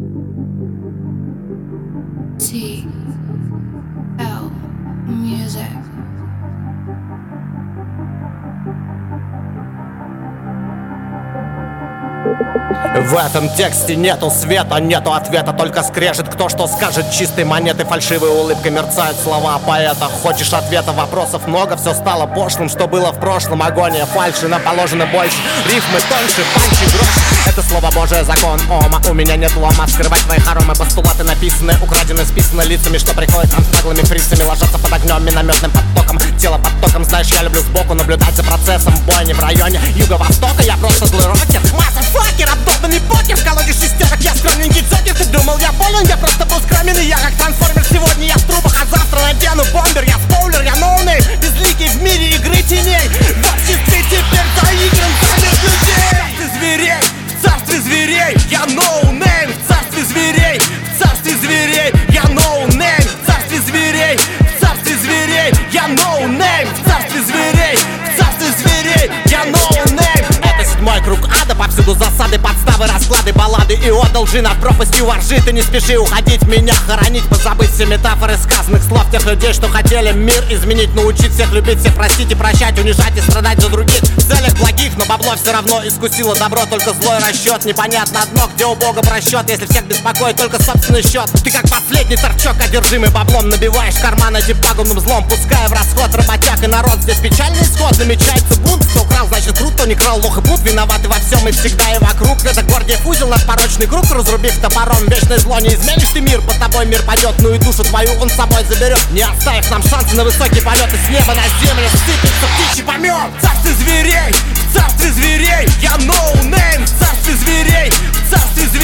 TL Music. В этом тексте нету света, нету ответа, только скрежет. Кто что скажет, чистой монеты, фальшивой улыбкой мерцают слова поэта. Хочешь ответа, вопросов много, все стало пошлым, что было в прошлом. Агония фальши, нам положено больше, рифмы тоньше, панчи грош. Это слово Божие, закон Ома. У меня нет лома, скрывать твои хоромы. Постулаты написаны, украдены, списаны лицами, что приходят нам с наглыми фрицами. Ложатся под огнем, минометным потоком, тело под током. Знаешь, я люблю сбоку наблюдать за процессом бойни в районе юго-востока. Я просто злой рокер, массафакер, обдолбанный покер. В колоде шестерок я скромненький джокер. Ты думал, я болен, я просто был скромен. И я как трансформер, сегодня я в трубах, а завтра надену бомбер. Я спойлер, я ноунейм, безликий в мире игры теней. В обществе теперь заигран замер людей. В царстве зверей, я ноунейм. В царстве зверей, в царстве зверей, я ноунейм. В царстве зверей, в царстве зверей, я ноунейм. В царстве зверей, в царстве зверей, я ноунейм. Это седьмой круг ада, повсюду засады, подставы, расклады, баллады. И отдал лжи над пропастью воржи. Ты не спеши уходить, меня хоронить, позабыть все метафоры сказанных слов тех людей, что хотели мир изменить, научить всех любить, всех простить и прощать, унижать и страдать за других. В целях благих, но бабло все равно искусило добро, только злой расчет. Непонятно одно, где у Бога просчет, если всех беспокоит только собственный счет. Ты как последний торчок, одержимый баблом, набиваешь карман этим пагубным злом, пуская в расход работяг и народ. Здесь печальный исход, намечается бунт. Кто украл, значит крут, кто не крал, лох и бут. Виноваты во всем и всегда и вокруг. Это Гордиев узел, наш порочный круг. Разрубив топором вечное зло, не изменишь ты мир. Под тобой мир падет, ну и душу твою он с собой заберет. Не оставив нам шансы на высокий полет. И с неба на землю сыпется птичий помет. В царстве зверей, в царстве зверей, я ноунейм. В царстве зверей, в царстве зверей,